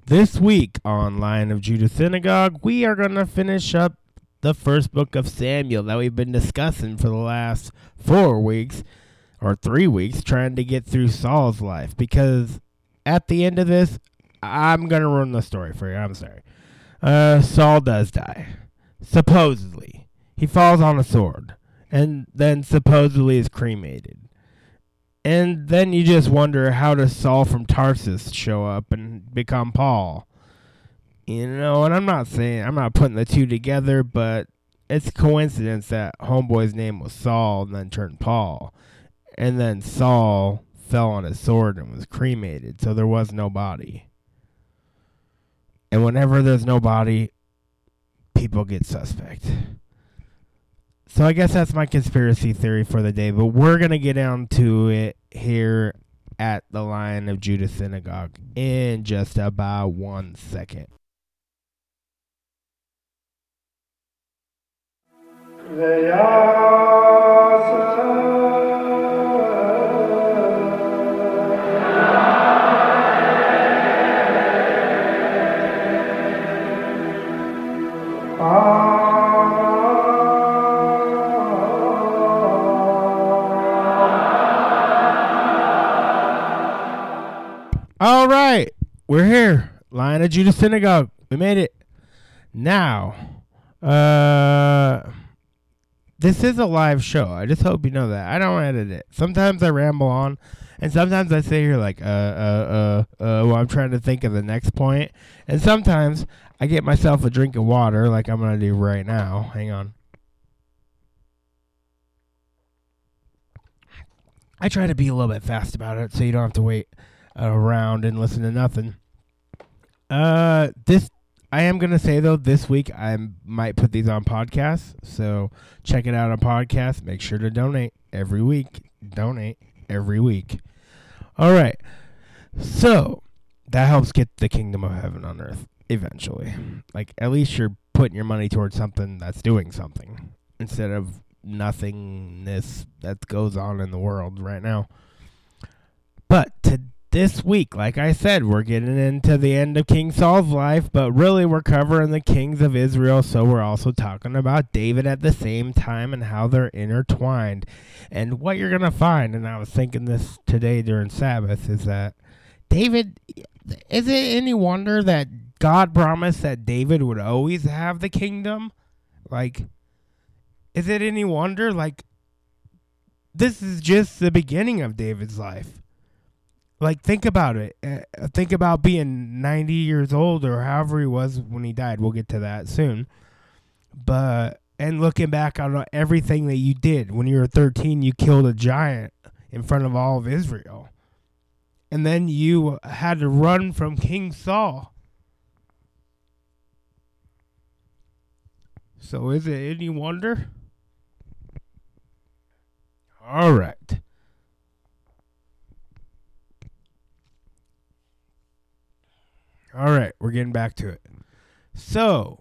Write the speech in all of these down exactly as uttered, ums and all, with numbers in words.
This week on Lion of Judah Synagogue, we are going to finish up the first book of Samuel that we've been discussing for the last four weeks, or three weeks, trying to get through Saul's life. Because at the end of this, I'm going to ruin the story for you. I'm sorry. Uh, Saul does die. Supposedly. He falls on a sword, and then supposedly is cremated. And then you just wonder, how does Saul from Tarsus show up and become Paul? You know, and I'm not saying, I'm not putting the two together, but it's coincidence that homeboy's name was Saul and then turned Paul. And then Saul fell on his sword and was cremated, so there was no body. And whenever there's no body, people get suspect. So I guess that's my conspiracy theory for the day, but we're going to get down to it here at the Lion of Judah Synagogue in just about one second. All right, we're here. Lion of Judah Synagogue. We made it. Now, uh, this is a live show. I just hope you know that. I don't edit it. Sometimes I ramble on, and sometimes I sit here like, uh, uh, uh, uh, well, I'm trying to think of the next point. And sometimes I get myself a drink of water like I'm going to do right now. Hang on. I try to be a little bit fast about it so you don't have to wait around and listen to nothing. Uh, this I am gonna say though, this week I might put these on podcasts, so check it out on podcasts. Make sure to donate every week. Donate every week. All right, so that helps get the kingdom of heaven on earth eventually. Like at least you're putting your money towards something that's doing something instead of nothingness that goes on in the world right now. But to This week, like I said, we're getting into the end of King Saul's life, but really we're covering the kings of Israel, so we're also talking about David at the same time and how they're intertwined. And what you're going to find, and I was thinking this today during Sabbath, is that David, is it any wonder that God promised that David would always have the kingdom? Like, is it any wonder? Like, this is just the beginning of David's life. Like, think about it. Uh, think about being ninety years old or however he was when he died. We'll get to that soon. But, and looking back on everything that you did. When you were thirteen, you killed a giant in front of all of Israel. And then you had to run from King Saul. So is it any wonder? All right. All right, we're getting back to it. So,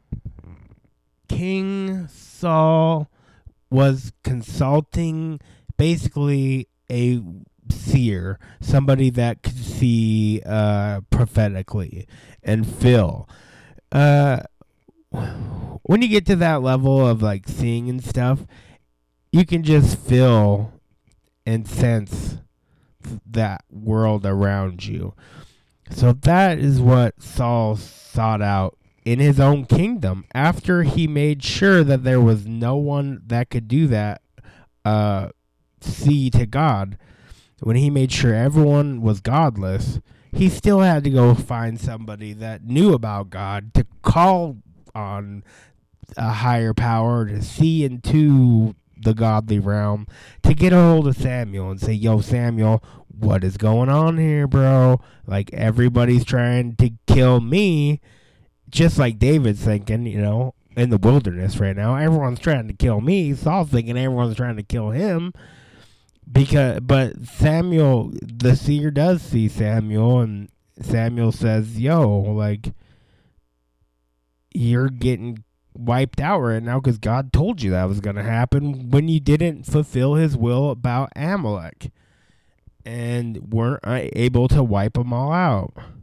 King Saul was consulting basically a seer, somebody that could see uh, prophetically and feel. Uh, when you get to that level of like seeing and stuff, you can just feel and sense that world around you. So that is what Saul sought out in his own kingdom after he made sure that there was no one that could do that, uh, see to God. When he made sure everyone was godless, he still had to go find somebody that knew about God to call on a higher power to see into the godly realm, to get a hold of Samuel and say, yo, Samuel, what is going on here, bro? Like, everybody's trying to kill me, just like David's thinking, you know, in the wilderness right now. Everyone's trying to kill me. Saul's thinking everyone's trying to kill him. Because, but Samuel, the seer does see Samuel, and Samuel says, yo, like, you're getting wiped out right now because God told you that was going to happen when you didn't fulfill his will about Amalek and weren't able to wipe them all out.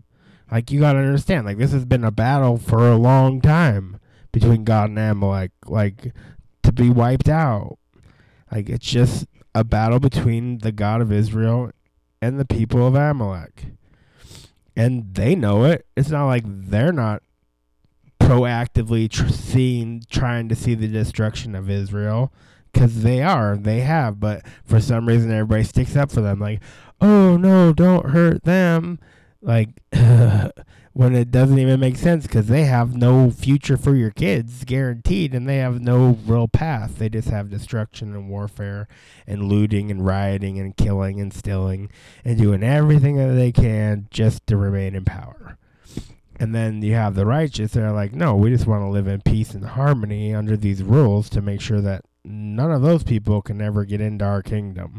Like, you gotta understand, like, this has been a battle for a long time between God and Amalek, like, to be wiped out. Like, it's just a battle between the God of Israel and the people of Amalek. And they know it. It's not like they're not proactively tr- seeing, trying to see the destruction of Israel, because they are, they have, but for some reason everybody sticks up for them, like, oh no, don't hurt them, like, when it doesn't even make sense, because they have no future for your kids, guaranteed, and they have no real path. They just have destruction and warfare and looting and rioting and killing and stealing and doing everything that they can just to remain in power. And then you have the righteous that are like, no, we just want to live in peace and harmony under these rules to make sure that none of those people can ever get into our kingdom.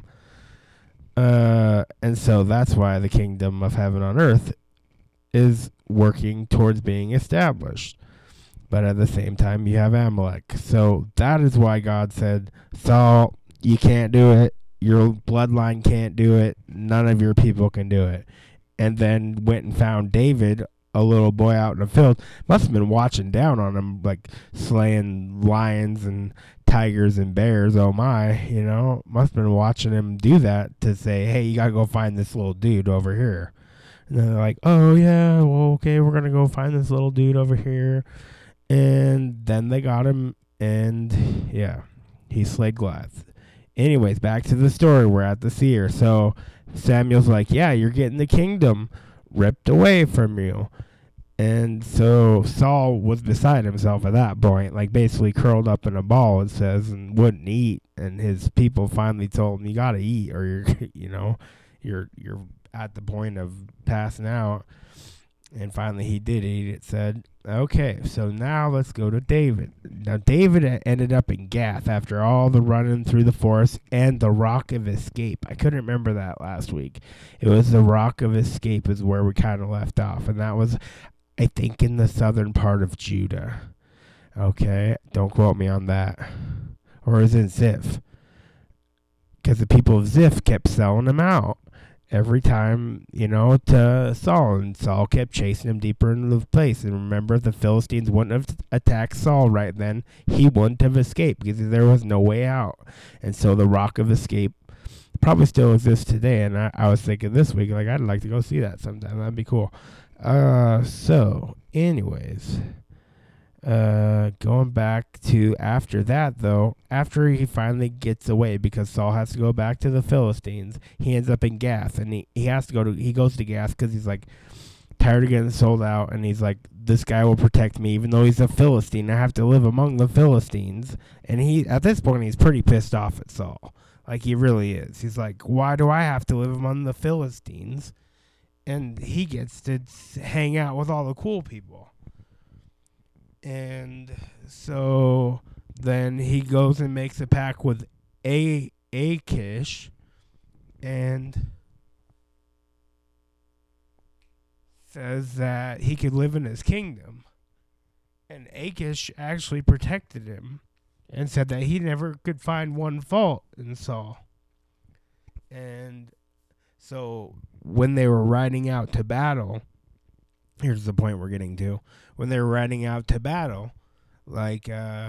Uh, and so that's why the kingdom of heaven on earth is working towards being established. But at the same time, you have Amalek. So that is why God said, Saul, you can't do it. Your bloodline can't do it. None of your people can do it. And then went and found David, a little boy out in the field. Must have been watching down on him, like slaying lions and tigers and bears. Oh my, you know, must have been watching him do that to say, hey, you gotta go find this little dude over here. And then they're like, oh yeah, well, okay, we're gonna go find this little dude over here. And then they got him, and yeah, he slayed Goliath. Anyways, back to the story. We're at the seer. So Samuel's like, yeah, you're getting the kingdom ripped away from you. And so Saul was beside himself at that point, like basically curled up in a ball, it says, and wouldn't eat. And his people finally told him, you gotta eat, or you're, you know, you're you're at the point of passing out. And finally he did eat. It said, okay, so now let's go to David. Now David ended up in Gath after all the running through the forest and the rock of escape. I couldn't remember that last week. It was the rock of escape is where we kind of left off. And that was, I think, in the southern part of Judah. Okay, don't quote me on that. Or is it Ziph? Because the people of Ziph kept selling him out every time, you know, to Saul. And Saul kept chasing him deeper into the place. And remember, the Philistines wouldn't have attacked Saul right then. He wouldn't have escaped because there was no way out. And so the rock of escape probably still exists today. And I, I was thinking this week, like, I'd like to go see that sometime. That'd be cool. Uh, so, anyways, uh, going back to after that, though, after he finally gets away, because Saul has to go back to the Philistines, he ends up in Gath, and he, he has to go to, he goes to Gath because he's like tired of getting sold out, and he's like, this guy will protect me, even though he's a Philistine. I have to live among the Philistines, and he, at this point, he's pretty pissed off at Saul. Like, he really is. He's like, why do I have to live among the Philistines? And he gets to hang out with all the cool people. And so then he goes and makes a pact with a Achish and says that he could live in his kingdom. And Achish actually protected him and said that he never could find one fault in Saul. And so when they were riding out to battle, here's the point we're getting to. When they were riding out to battle, like uh,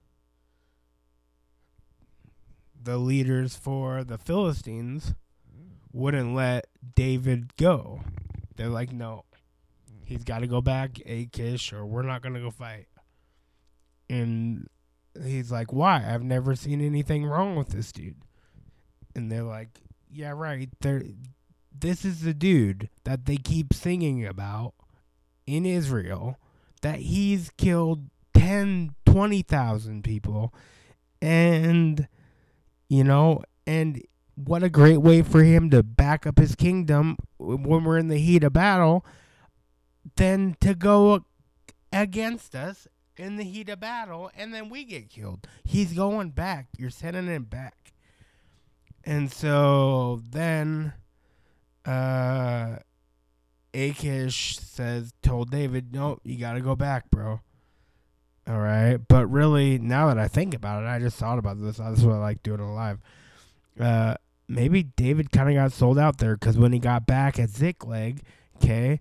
the leaders for the Philistines wouldn't let David go. They're like, no, he's got to go back, Achish, or we're not going to go fight. And he's like, why? I've never seen anything wrong with this dude. And they're like, yeah, right. They're, this is the dude that they keep singing about in Israel, that he's killed ten, twenty thousand people. And, you know, and what a great way for him to back up his kingdom when we're in the heat of battle than to go against us in the heat of battle and then we get killed. He's going back. You're sending him back. And so then uh, Achish says, told David, no, you got to go back, bro. All right. But really, now that I think about it, I just thought about this. That's what I like doing it live. Uh, maybe David kind of got sold out there because when he got back at Ziklag, okay,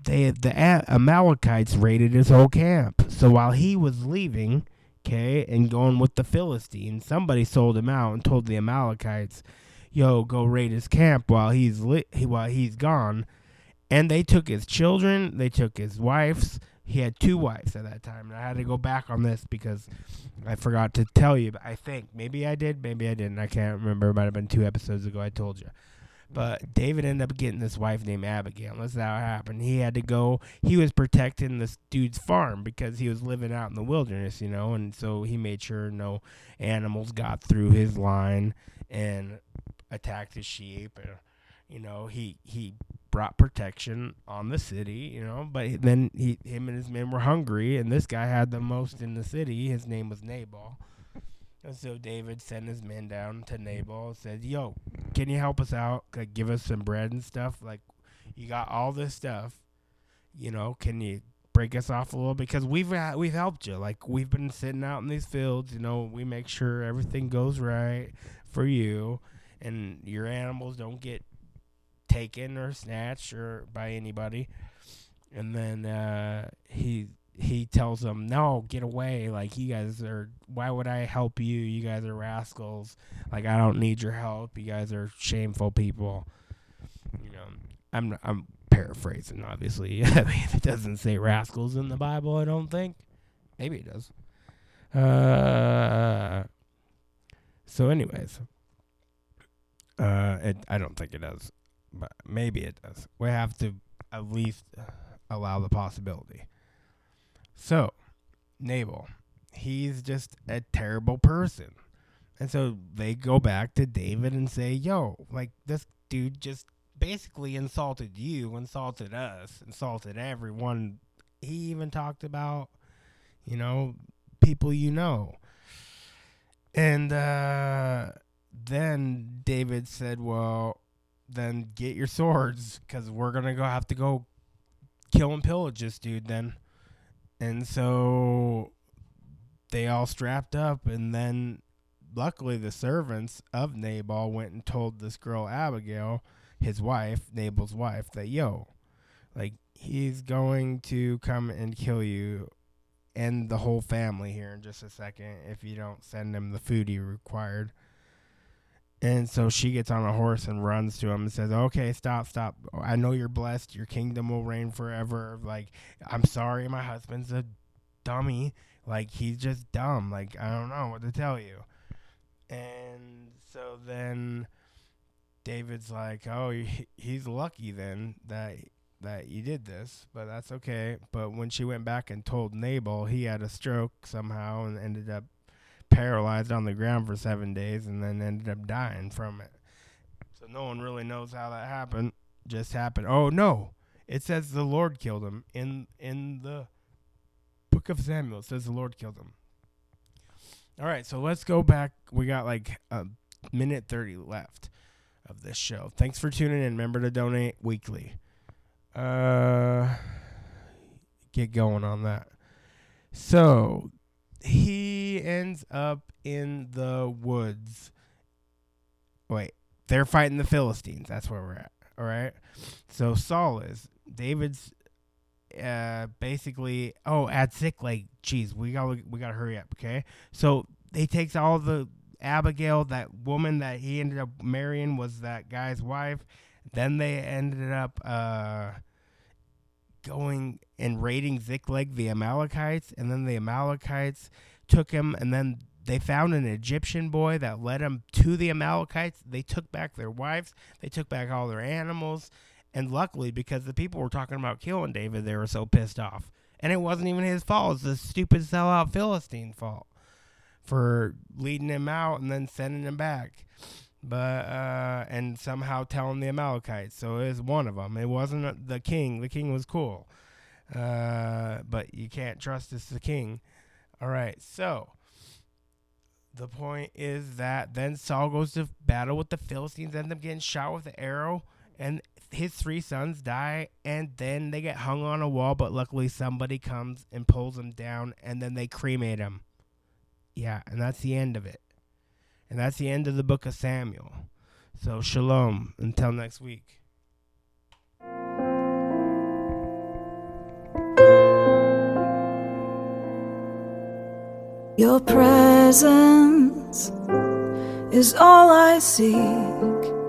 they the A- Amalekites raided his whole camp. So while he was leaving, okay, and going with the Philistines, somebody sold him out and told the Amalekites, "Yo, go raid his camp while he's li- while he's gone." And they took his children, they took his wives. He had two wives at that time. And I had to go back on this because I forgot to tell you. But I think maybe I did, maybe I didn't. I can't remember. It might have been two episodes ago I told you. But David ended up getting this wife named Abigail. That's how it happened. He had to go. He was protecting this dude's farm because he was living out in the wilderness, you know. And so he made sure no animals got through his line and attacked his sheep. And, you know, he he brought protection on the city, you know. But then he, him and his men were hungry, and this guy had the most in the city. His name was Nabal. And so David sent his men down to Nabal and said, "Yo, can you help us out? Like, give us some bread and stuff. Like, you got all this stuff. You know, can you break us off a little? Because we've uh, we've helped you. Like, we've been sitting out in these fields. You know, we make sure everything goes right for you, and your animals don't get taken or snatched or by anybody." And then uh, he he tells them, "No, get away. Like, you guys are, why would I help you? You guys are rascals. Like, I don't need your help. You guys are shameful people." You know, I'm I'm paraphrasing, obviously. I mean, it doesn't say rascals in the Bible, I don't think. Maybe it does. Uh, so anyways, uh, it, I don't think it does, but maybe it does. We have to at least allow the possibility. So, Nabal, he's just a terrible person. And so they go back to David and say, "Yo, like, this dude just basically insulted you, insulted us, insulted everyone. He even talked about, you know, people you know." And uh, then David said, "Well, then get your swords, because we're going to go have to go kill and pillage this dude then." And so they all strapped up, and then luckily the servants of Nabal went and told this girl Abigail, his wife, Nabal's wife, that, "Yo, like, he's going to come and kill you and the whole family here in just a second if you don't send him the food he required." And so she gets on a horse and runs to him and says, "Okay, stop, stop. I know you're blessed. Your kingdom will reign forever. Like, I'm sorry, my husband's a dummy. Like, he's just dumb. Like, I don't know what to tell you." And so then David's like, "Oh, he's lucky then that that you did this, but that's okay." But when she went back and told Nabal, he had a stroke somehow and ended up paralyzed on the ground for seven days and then ended up dying from it. So no one really knows how that happened. Just happened. Oh, no. It says the Lord killed him. In in the book of Samuel, it says the Lord killed him. All right, so let's go back. We got like a minute thirty left of this show. Thanks for tuning in. Remember to donate weekly. Uh, get going on that. So he ends up in the woods. Wait, they're fighting the Philistines. That's where we're at. All right. So Saul is David's. Uh, basically, oh, at Ziklag. Jeez, we got we got to hurry up. Okay. So he takes all the Abigail, that woman that he ended up marrying was that guy's wife. Then they ended up uh going and raiding Ziklag, the Amalekites, and then the Amalekites took him, and then they found an Egyptian boy that led them to the Amalekites. They took back their wives, they took back all their animals, and luckily, because the people were talking about killing David, they were so pissed off. And it wasn't even his fault. It's the stupid sellout Philistine fault for leading him out and then sending him back. But uh, and somehow telling the Amalekites. So it was one of them. It wasn't the king. The king was cool. Uh, but you can't trust it's the king. All right. So the point is that then Saul goes to battle with the Philistines, ends up getting shot with an arrow, and his three sons die, and then they get hung on a wall, but luckily somebody comes and pulls them down, and then they cremate him. Yeah, and that's the end of it. And that's the end of the book of Samuel. So shalom. Until next week. Your presence is all I seek.